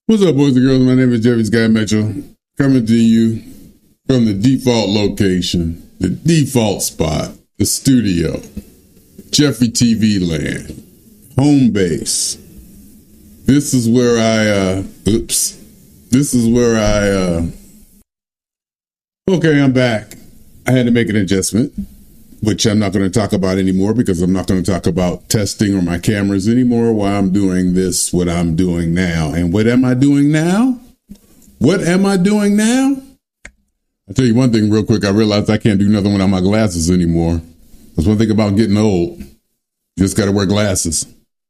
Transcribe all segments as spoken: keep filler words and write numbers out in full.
What's up, boys and girls? My name is Jeffrey Scott Mitchell, coming to you from the default location, the default spot, the studio, Jeffrey T V land, home base. This is where I, uh, oops, this is where I, uh, okay, I'm back. I had to make an adjustment, which I'm not going to talk about anymore because I'm not going to talk about testing or my cameras anymore while I'm doing this, what I'm doing now. And what am I doing now? What am I doing now? I'll tell you one thing real quick. I realized I can't do nothing without my glasses anymore. That's one thing about getting old. You just got to wear glasses.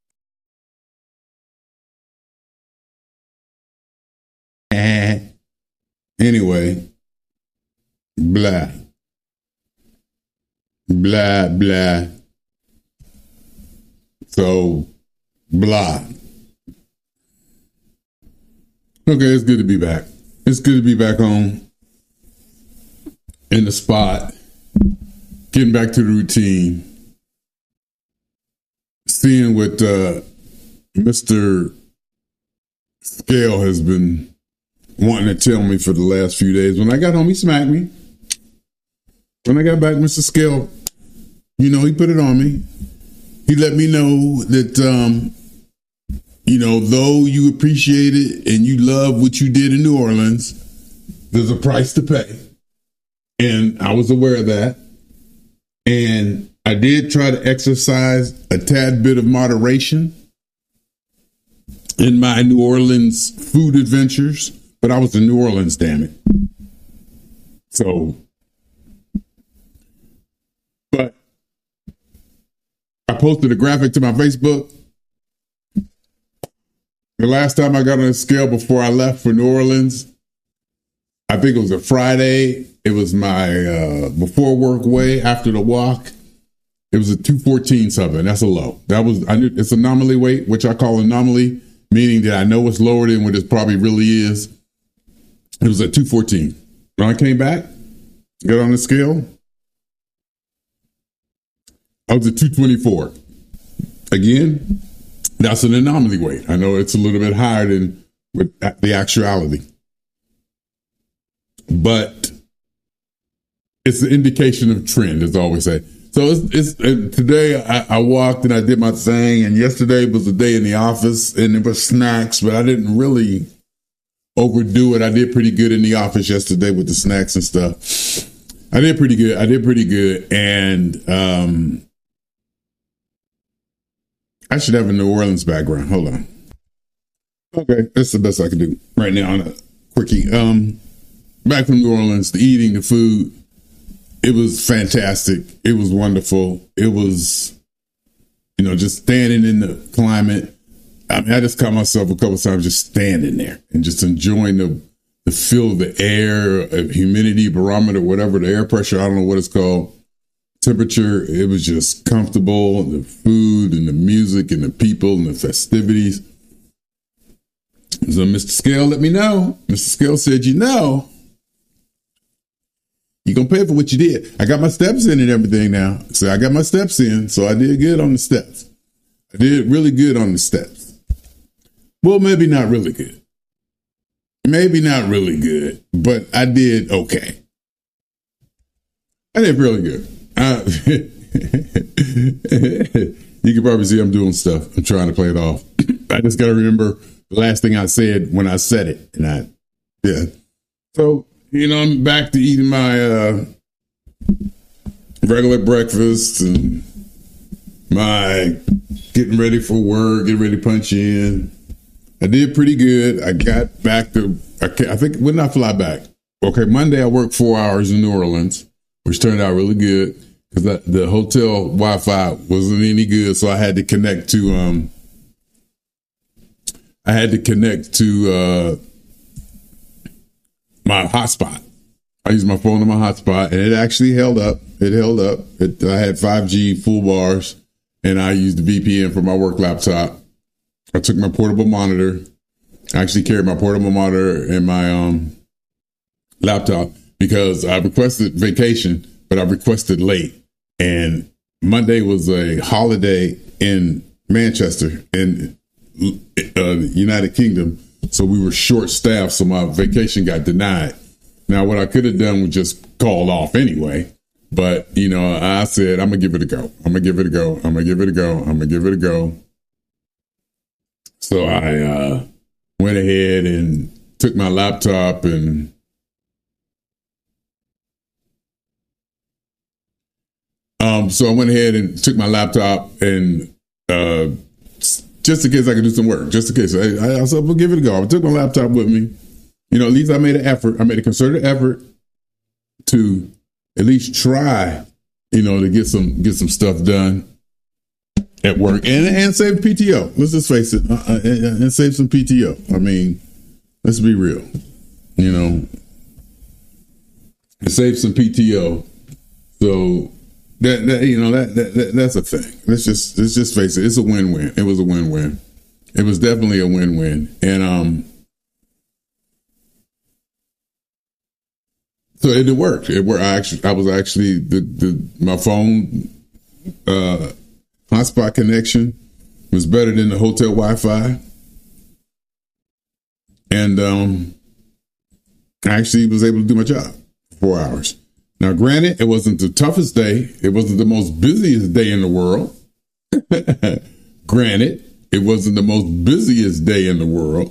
Anyway, blah. Blah, blah. So, blah. Okay, it's good to be back. It's good to be back home in the spot, getting back to the routine, seeing what uh, Mister Scale has been wanting to tell me for the last few days. When I got home, he smacked me. When I got back, Mister Scale, you know, he put it on me. He let me know that, um, you know, though you appreciate it and you love what you did in New Orleans, there's a price to pay. And I was aware of that. And I did try to exercise a tad bit of moderation in my New Orleans food adventures, but I was in New Orleans, damn it. So, but I posted a graphic to my Facebook. The last time I got on a scale before I left for New Orleans, I think it was a Friday. It was my uh, before work weigh after the walk. It was a two fourteen something. That's a low. That was I knew it's anomaly weight, which I call anomaly, meaning that I know it's lower than what it probably really is. It was at two fourteen. When I came back, got on the scale, I was at two twenty-four. Again, that's an anomaly weight. I know it's a little bit higher than with the actuality, but it's an indication of trend, as I always say. So it's, it's uh, today I, I walked and I did my thing, and yesterday was a day in the office, and there were snacks, but I didn't really overdo it. I did pretty good in the office yesterday with the snacks and stuff. I did pretty good. I did pretty good, and um. I should have a New Orleans background. Hold on. Okay, that's the best I can do right now on a quickie. Um, back from New Orleans, the eating, the food, it was fantastic. It was wonderful. It was, you know, just standing in the climate. I mean, I just caught myself a couple of times just standing there and just enjoying the the feel of the air, of humidity, barometer, whatever, the air pressure. I don't know what it's called. Temperature, it was just comfortable, the food and the music and the people and the festivities. So Mister Scale let me know. Mister Scale said, you know, you're going to pay for what you did. I got my steps in and everything now. So I got my steps in. So I did good on the steps. I did really good on the steps. Well, maybe not really good. Maybe not really good, but I did okay. I did really good. Uh, you can probably see I'm doing stuff. I'm trying to play it off. I just got to remember the last thing I said when I said it. And I, yeah. So, you know, I'm back to eating my uh, regular breakfast and my getting ready for work, getting ready to punch in. I did pretty good. I got back to, I, I think, when did I fly back? Okay, Monday I worked four hours in New Orleans, which turned out really good. Because the hotel Wi-Fi wasn't any good, so I had to connect to um, I had to connect to uh, my hotspot. I used my phone on my hotspot, and it actually held up. It held up. It, I had five G full bars, and I used the V P N for my work laptop. I took my portable monitor. I actually carried my portable monitor and my um, laptop because I requested vacation, but I requested late. And Monday was a holiday in Manchester in uh, United Kingdom. So we were short staffed. So my vacation got denied. Now, what I could have done was just called off anyway. But, you know, I said, I'm going to give it a go. I'm going to give it a go. I'm going to give it a go. I'm going to give it a go. So I uh, went ahead and took my laptop and um, so I went ahead and took my laptop and uh, just in case I could do some work, just in case. I, I said, we'll give it a go. I took my laptop with me. You know, at least I made an effort. I made a concerted effort to at least try, you know, to get some get some stuff done at work and and save P T O. Let's just face it, uh, and, and save some P T O. I mean, let's be real, you know, and save some P T O. So that, that you know that, that, that that's a thing. Let's just let's just face it. It's a win-win. It was a win-win. It was definitely a win-win, and um. So it worked. It worked. I actually, I was actually the, the my phone uh, hotspot connection was better than the hotel Wi-Fi, and um, I actually was able to do my job for four hours. Now, granted, it wasn't the toughest day. It wasn't the most busiest day in the world. Granted, it wasn't the most busiest day in the world.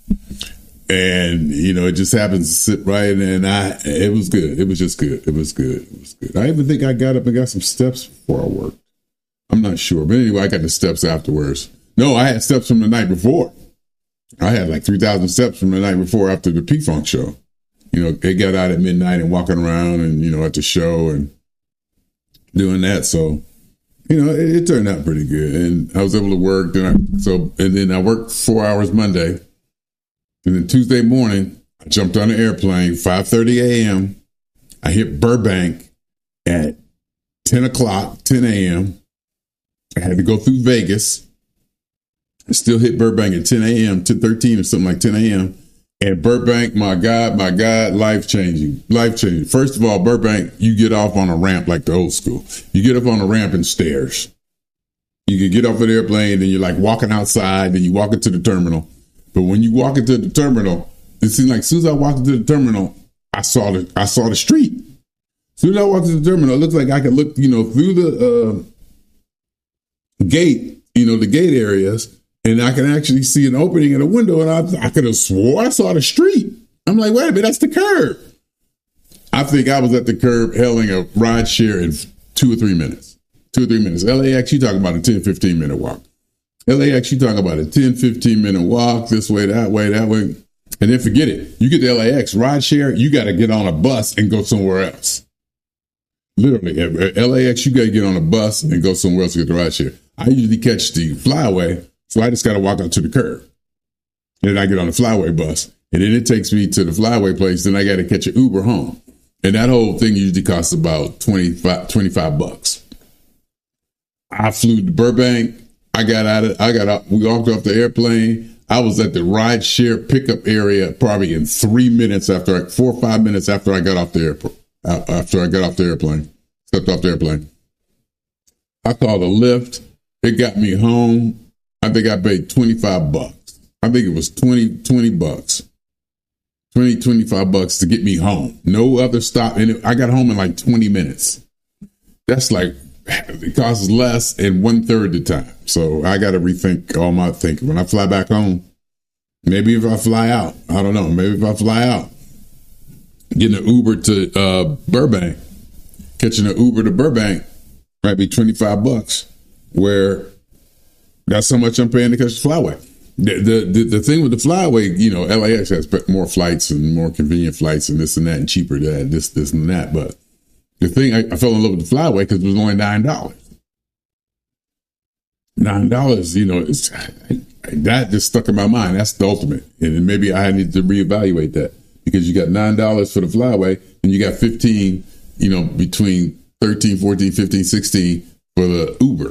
And, you know, it just happens to sit right in, and I, it was good. It was just good. It was good. It was good. I even think I got up and got some steps before I worked. I'm not sure. But anyway, I got the steps afterwards. No, I had steps from the night before. I had like three thousand steps from the night before after the P-Funk show. You know, they got out at midnight and walking around and, you know, at the show and doing that. So, you know, it, it turned out pretty good. And I was able to work. Then I, so, and then I worked four hours Monday. And then Tuesday morning, I jumped on an airplane, five thirty a.m. I hit Burbank at ten o'clock, ten a.m. I had to go through Vegas. I still hit Burbank at ten a.m., ten thirteen or something like ten a.m. And Burbank, my God, my God, life-changing, life-changing. First of all, Burbank, you get off on a ramp like the old school. You get up on a ramp and stairs. You can get off an airplane, then you're like walking outside, then you walk into the terminal. But when you walk into the terminal, it seemed like as soon as I walked into the terminal, I saw the I saw the street. As soon as I walked into the terminal, it looked like I could look, you know, through the uh, gate, you know, the gate areas, and I can actually see an opening in a window, and I, I could have swore I saw the street. I'm like, wait a minute, that's the curb. I think I was at the curb hailing a ride share in two or three minutes. Two or three minutes. L A X, you talking about a ten, fifteen minute walk. L A X, you talking about a ten, fifteen minute walk this way, that way, that way. And then forget it. You get to L A X, ride share, you got to get on a bus and go somewhere else. Literally, at L A X, you got to get on a bus and go somewhere else to get the ride share. I usually catch the flyway, so I just got to walk out to the curb. And then I get on the flyway bus. And then it takes me to the flyway place. Then I got to catch an Uber home. And that whole thing usually costs about twenty-five, twenty-five bucks. I flew to Burbank. I got out of, I got out, we walked off the airplane. I was at the ride share pickup area probably in three minutes after, I, four or five minutes after I got off the airport, after I got off the airplane, stepped off the airplane. I called a Lyft. It got me home. I think I paid twenty-five bucks. I think it was twenty, twenty bucks, twenty, twenty-five bucks to get me home. No other stop. And it, I got home in like twenty minutes. That's like, it costs less and one third the time. So I got to rethink all my thinking. When I fly back home, maybe if I fly out, I don't know. Maybe if I fly out, getting an Uber to uh, Burbank, catching an Uber to Burbank might be twenty-five bucks, where that's how much I'm paying to catch the flyway. The, the, the, the thing with the flyway, you know, L A X has more flights and more convenient flights and this and that and cheaper than this, this and that. But the thing, I, I fell in love with the flyway because it was only nine dollars. Nine dollars, you know, it's, I, I, that just stuck in my mind. That's the ultimate. And maybe I need to reevaluate that, because you got nine dollars for the flyway and you got fifteen, you know, between thirteen, fourteen, fifteen, sixteen for the Uber.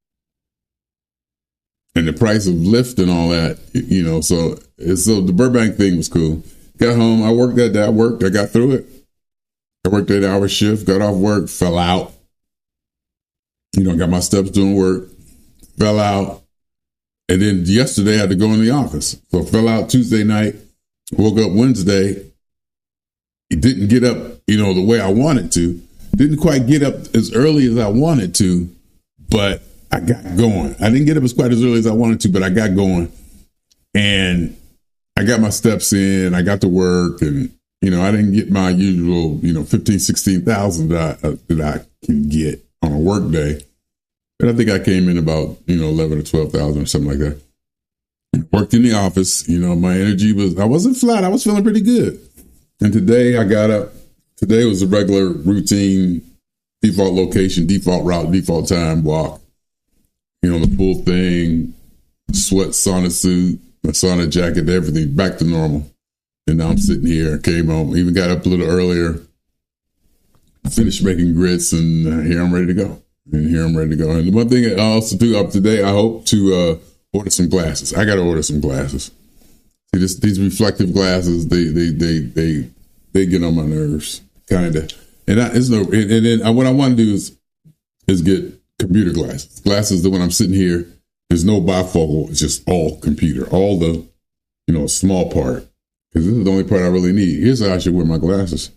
And the price of Lyft and all that, you know, so, so the Burbank thing was cool. Got home, I worked that day, I worked, I got through it. I worked eight hour shift, got off work, fell out. You know, got my steps doing work, fell out. And then yesterday I had to go in the office. So I fell out Tuesday night, woke up Wednesday. It didn't get up, you know, the way I wanted to. Didn't quite get up as early as I wanted to, but I got going. I didn't get up as quite as early as I wanted to, but I got going. And I got my steps in. I got to work, and, you know, I didn't get my usual, you know, fifteen, sixteen thousand that I, uh, that I can get on a work day. But I think I came in about, you know, eleven or twelve thousand or something like that. Worked in the office. You know, my energy was, I wasn't flat. I was feeling pretty good. And today I got up. Today was a regular routine, default location, default route, default time walk. You know, the full thing, sweat, sauna suit, my sauna jacket, everything back to normal. And now I'm sitting here, came home, even got up a little earlier, finished making grits, and uh, here I'm ready to go. And here I'm ready to go. And the one thing I also do up today, I hope to uh, order some glasses. I got to order some glasses. See, this, these reflective glasses, they they they they they get on my nerves, kind of. And I, it's no, and, and then I, what I want to do is is get computer glasses. Glasses that when I'm sitting here, there's no bifocal. It's just all computer, all the, you know, small part. Because this is the only part I really need. Here's how I should wear my glasses.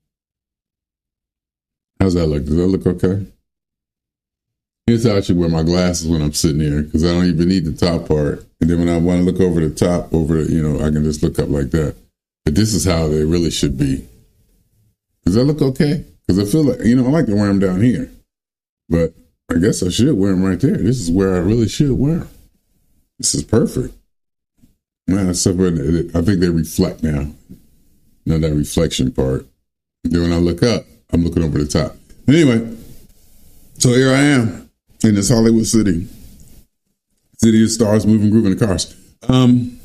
How's that look? Does that look okay? Here's how I should wear my glasses when I'm sitting here, because I don't even need the top part. And then when I want to look over the top, over the, you know, I can just look up like that. But this is how they really should be. Does that look okay? Because I feel like, you know, I like to wear them down here. But I guess I should wear them right there. This is where I really should wear them. This is perfect. Man, I think they reflect now. You know, that reflection part. And then when I look up, I'm looking over the top. Anyway, so here I am in this Hollywood city. City of stars, moving, grooving the cars. Um,